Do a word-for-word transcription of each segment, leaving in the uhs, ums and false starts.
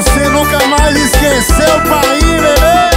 você nunca mais esquecer o país, bebê.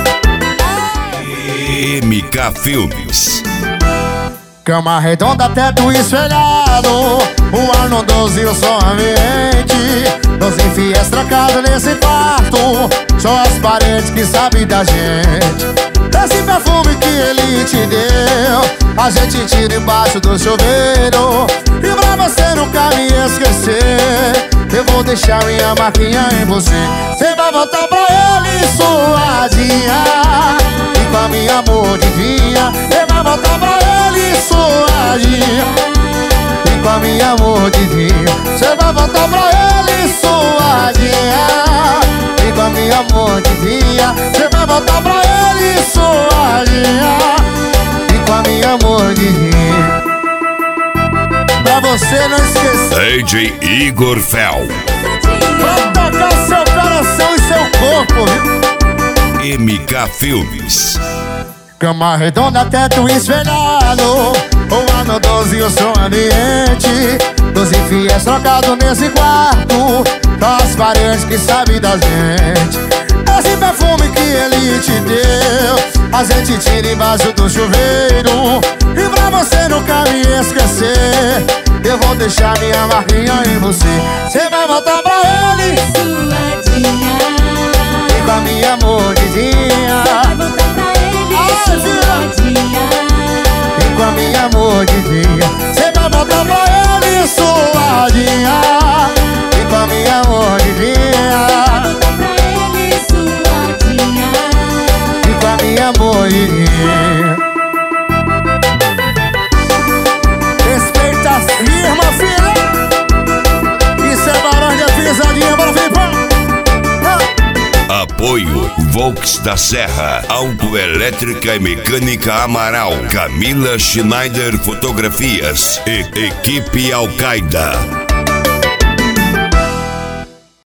M K Filmes. Cama redonda, teto espelhado, o ar no doze, o som ambiente, doze fiéis trancados nesse quarto, só as paredes que sabem da gente. Esse perfume que ele te deu, a gente tira embaixo do chuveiro. E pra você nunca me esquecer, eu vou deixar minha marquinha em você. Você vai voltar pra ele suadinha, e com a minha mordidinha. Você vai voltar pra ele suadinha, e com a minha mordidinha. Você vai voltar pra ele suadinha, e com a minha mordidinha. Você vai voltar pra ele suadinha, e com a minha mordidinha. Pra você não esquecer, D J Igor Fel. pra tocar seu coração e seu corpo, viu? M K Filmes. Cama redonda, teto espelhado, o ar no doze, o som ambiente, doze fiéis trocados nesse quarto, só as paredes que sabem da gente. Esse perfume que ele te deu, a gente tira embaixo do chuveiro. E pra você nunca me esquecer, eu vou deixar minha marquinha em você. Você vai voltar pra ele suadinha, e com a minha mordidinha. vai voltar pra ele suadinha, E com a minha mordidinha. Você vai voltar pra ele suadinha, e com a minha mordidinha. vai voltar pra ele suadinha, E com a minha mordidinha. Respeita as firmas, filha. Isso é barão de pisadinha, bora vir, pô. Apoio Volks da Serra, Autoelétrica e Mecânica Amaral, Camila Schneider Fotografias e Equipe Al-Qaeda.